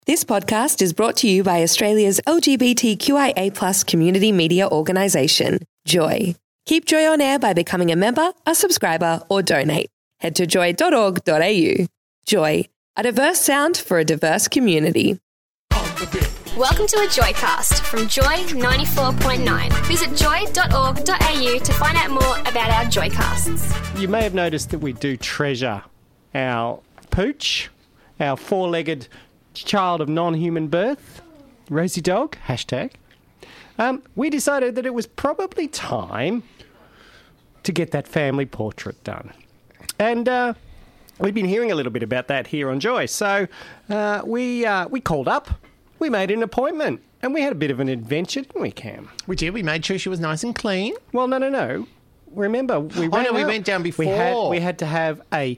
This podcast is brought to you by Australia's LGBTQIA+ community media organisation, Joy. Keep Joy on air by becoming a member, a subscriber, or donate. Head to joy.org.au. Joy, a diverse sound for a diverse community. Welcome to a Joycast from Joy 94.9. Visit joy.org.au to find out more about our Joycasts. You may have noticed that we do treasure our pooch, our four-legged child of non-human birth, Rosie Dog, hashtag. We decided that it was probably time to get that family portrait done. And we've been hearing a little bit about that here on Joy. So we called up, we made an appointment, and we had a bit of an adventure, didn't we, Cam? We did. We made sure she was nice and clean. Well, no. Remember, we went down before. We had to have a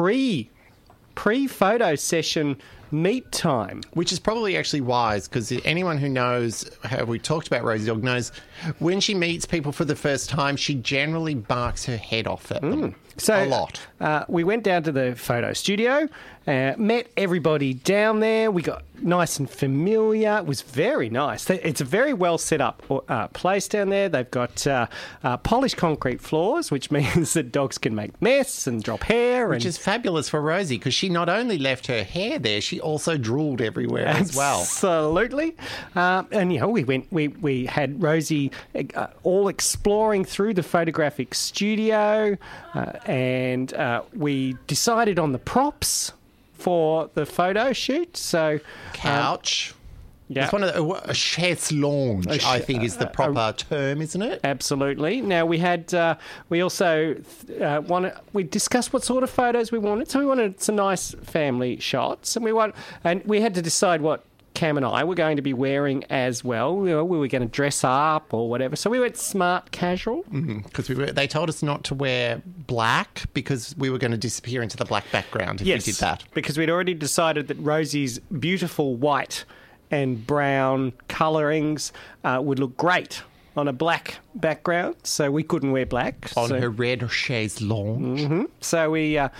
pre-photo session meet time. Which is probably actually wise, because anyone who knows how we talked about Rosie Dog knows when she meets people for the first time, she generally barks her head off at them. So, a lot. We went down to the photo studio, met everybody down there. We got nice and familiar. It was very nice. It's a very well set up place down there. They've got polished concrete floors, which means that dogs can make mess and drop hair. Which is fabulous for Rosie, because she not only left her hair there, she also drooled everywhere as well. Absolutely. And, you know, we had Rosie all exploring through the photographic studio, and we decided on the props for the photo shoot. So couch. Yeah. It's one of a chaise lounge, I think, is the proper term, isn't it? Absolutely. Now, we had, we also we discussed what sort of photos we wanted. So we wanted some nice family shots, and we had to decide what Cam and I were going to be wearing as well. You know, we were going to dress up or whatever. So we went smart casual. Because they told us not to wear black because we were going to disappear into the black background if we did that. Because we'd already decided that Rosie's beautiful white and brown colourings would look great on a black background, so we couldn't wear black. On her red chaise lounge. Mm-hmm. So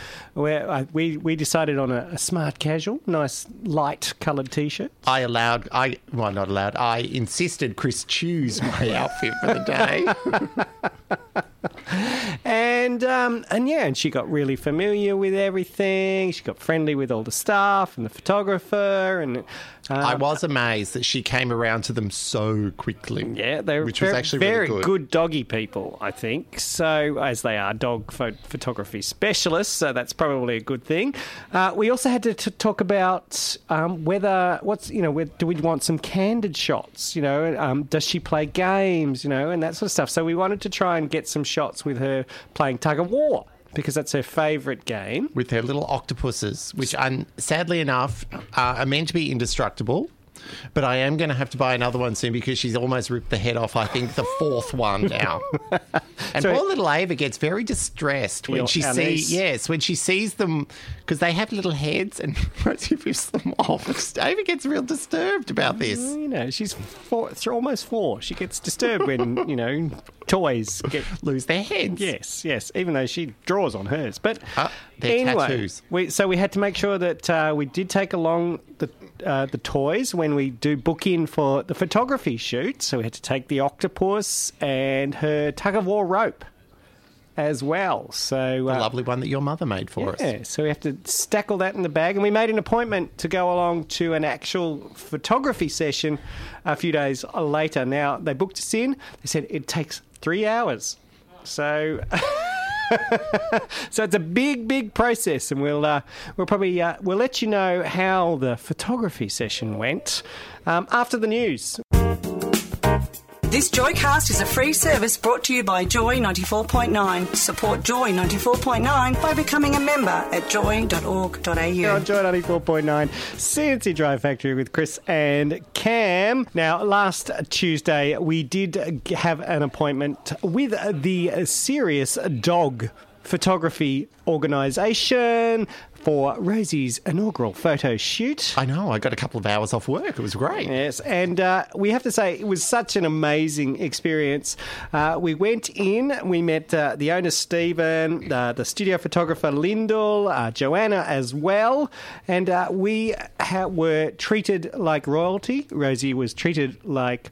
we decided on a smart casual, nice light coloured T-shirt. I insisted Chris choose my outfit for the day. And she got really familiar with everything. She got friendly with all the staff and the photographer, and I was amazed that she came around to them so quickly. Yeah, they were which was actually very really good doggy people, I think. So, as they are dog photography specialists, so that's probably a good thing. We also had to talk about do we want some candid shots? You know, does she play games? You know, and that sort of stuff. So we wanted to try and get some shots with her playing tug of war, because that's her favourite game. With her little octopuses, which sadly enough are meant to be indestructible. But I am going to have to buy another one soon, because she's almost ripped the head off, I think, the fourth one now. And poor little Ava gets very distressed when she sees them, because they have little heads and Rosie rips them off. Ava gets real disturbed about this. You know, she's almost 4. She gets disturbed when, you know, toys lose their heads. Yes, even though she draws on hers. But they're anyway, tattoos. So we had to make sure that we did take along the toys when we do book in for the photography shoot. So we had to take the octopus and her tug-of-war rope as well. So the lovely one that your mother made for us. Yeah, so we have to stack all that in the bag. And we made an appointment to go along to an actual photography session a few days later. Now, they booked us in. They said it takes 3 hours. So... So it's a big process, and we'll probably we'll let you know how the photography session went after the news. This Joycast is a free service brought to you by Joy 94.9. Support Joy 94.9 by becoming a member at joy.org.au. You're on Joy 94.9, CNC Drive Factory with Chris and Cam. Now, last Tuesday, we did have an appointment with the Serious Dog Photography organisation for Rosie's inaugural photo shoot. I know. I got a couple of hours off work. It was great. Yes, and we have to say it was such an amazing experience. We went in, we met the owner Stephen, the studio photographer Lyndall, Joanna as well, and we were treated like royalty. Rosie was treated like...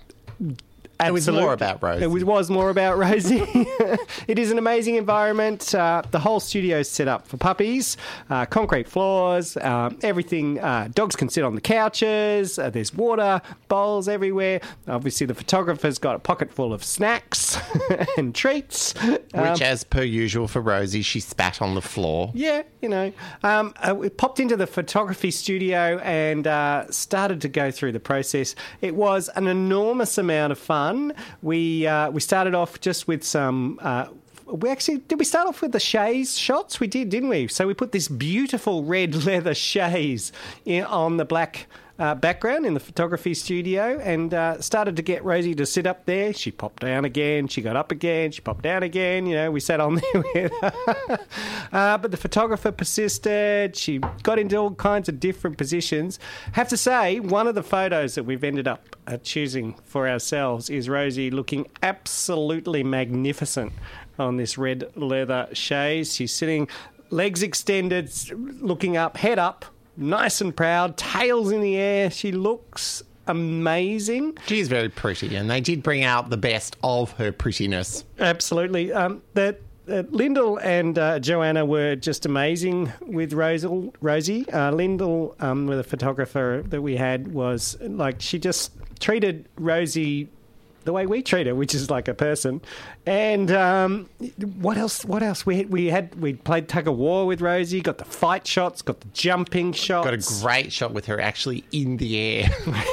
It was more about Rosie. It was more about Rosie. It is an amazing environment. The whole studio is set up for puppies. Concrete floors, everything. Dogs can sit on the couches. There's water bowls everywhere. Obviously, the photographer's got a pocket full of snacks and treats. Which, as per usual for Rosie, she spat on the floor. Yeah, you know. We popped into the photography studio and started to go through the process. It was an enormous amount of fun. We started off just with some... did we start off with the chaise shots? We did, didn't we? So we put this beautiful red leather chaise on the black background in the photography studio and started to get Rosie to sit up there. She popped down again. She got up again. She popped down again. You know, we sat on there with her. But the photographer persisted. She got into all kinds of different positions. Have to say, one of the photos that we've ended up choosing for ourselves is Rosie looking absolutely magnificent on this red leather chaise. She's sitting, legs extended, looking up, head up, nice and proud, tails in the air. She looks amazing. She is very pretty, and they did bring out the best of her prettiness. Absolutely. Lyndall and Joanna were just amazing with Rosie. Lyndall, with the photographer that we had, was like, she just treated Rosie the way we treat her, which is like a person. And what else? We played tug of war with Rosie, got the fight shots, got the jumping shots. Got a great shot with her actually in the air.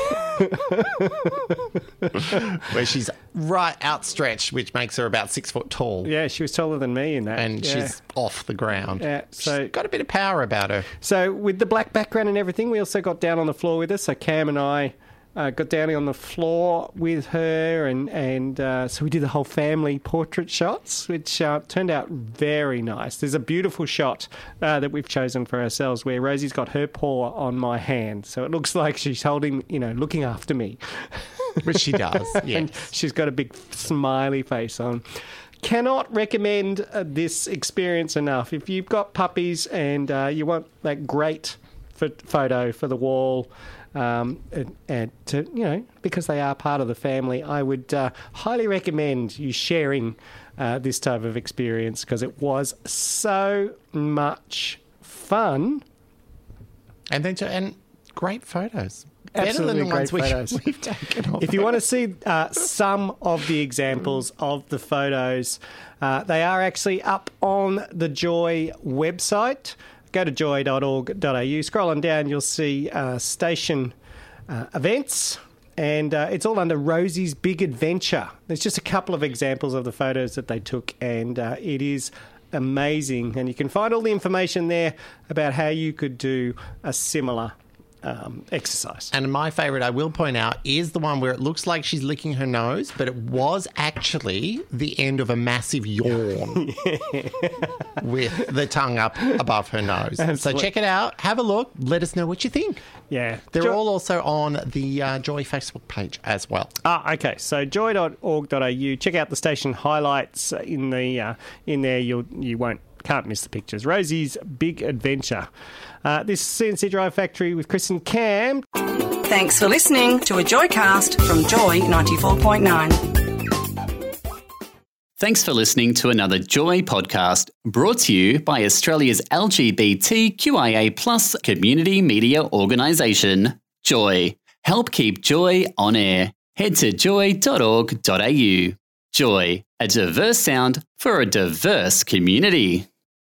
Where she's right outstretched, which makes her about 6 foot tall. Yeah, she was taller than me in that. And she's off the ground. Yeah, so she's got a bit of power about her. So with the black background and everything, we also got down on the floor with us. So Cam and I got down on the floor with her, and so we did the whole family portrait shots, which turned out very nice. There's a beautiful shot that we've chosen for ourselves where Rosie's got her paw on my hand, so it looks like she's holding, looking after me. Which she does, yes. And she's got a big smiley face on. Cannot recommend this experience enough. If you've got puppies and you want that great photo for the wall, and to, because they are part of the family, I would highly recommend you sharing this type of experience, because it was so much fun. And great photos. Absolutely, better than the great ones photos. we've taken off. If you want to see some of the examples of the photos, they are actually up on the Joy website. Go to joy.org.au, scroll on down, you'll see station events, and it's all under Rosie's Big Adventure. There's just a couple of examples of the photos that they took, and it is amazing. And you can find all the information there about how you could do a similar exercise. And my favourite, I will point out, is the one where it looks like she's licking her nose, but it was actually the end of a massive yawn with the tongue up above her nose. So check it out, have a look, let us know what you think. Yeah. They're all also on the Joy Facebook page as well. Okay. So joy.org.au, check out the station highlights in there. You can't miss the pictures. Rosie's Big Adventure. This is CNC Drive Factory with Chris and Cam. Thanks for listening to a Joycast from Joy 94.9. Thanks for listening to another Joy podcast brought to you by Australia's LGBTQIA+ community media organisation, Joy. Help keep Joy on air. Head to joy.org.au. Joy, a diverse sound for a diverse community.